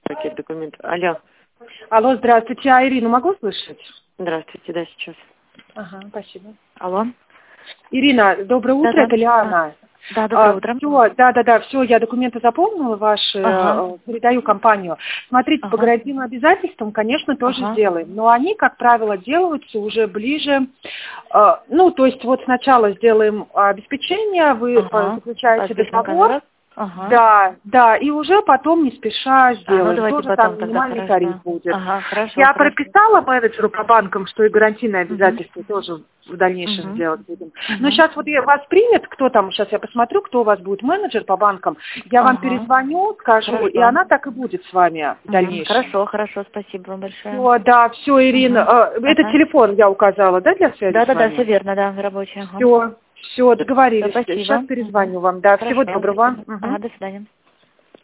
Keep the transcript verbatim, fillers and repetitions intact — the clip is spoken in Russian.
пакет документов. Алло. Алло, здравствуйте. А Ирину могу слышать? Здравствуйте, да, сейчас. Ага, спасибо. Алло. Ирина, доброе утро, Да-да. это Лиана. Да, доброе А, утро. Все, да, да, да, все, я документы заполнила ваши, Ага. э, передаю компанию. Смотрите, Ага. по городским обязательствам, конечно, тоже Ага. сделаем, но они, как правило, делаются уже ближе, э, ну, то есть вот сначала сделаем обеспечение, вы Ага. заключаете Подпишем договор, контракт. Ага. да, да, и уже потом не спеша А, ну сделаем. давайте Тоже там потом тогда, минимальный тариф хорошо. будет. Ага, хорошо, Я хорошо. прописала менеджеру по банкам, что и гарантийные Угу. обязательства тоже в дальнейшем Угу. сделать будем. Но Угу. сейчас вот я- вас примет, кто там, сейчас я посмотрю, кто у вас будет менеджер по банкам. Я вам Ага. перезвоню, скажу, и Хорошо. она так и будет с вами в Угу. дальнейшем. Хорошо, хорошо, спасибо вам большое. Все, да, все, Ирина. Угу. э, Это Ага. телефон я указала, да, для связи Да, с да, да, все вами? верно, да, рабочий. Ага. Все, все, договорились. Спасибо. Сейчас Угу. перезвоню вам. Да, всего Хорошо, доброго. спасибо. Мгм. Ага, до свидания.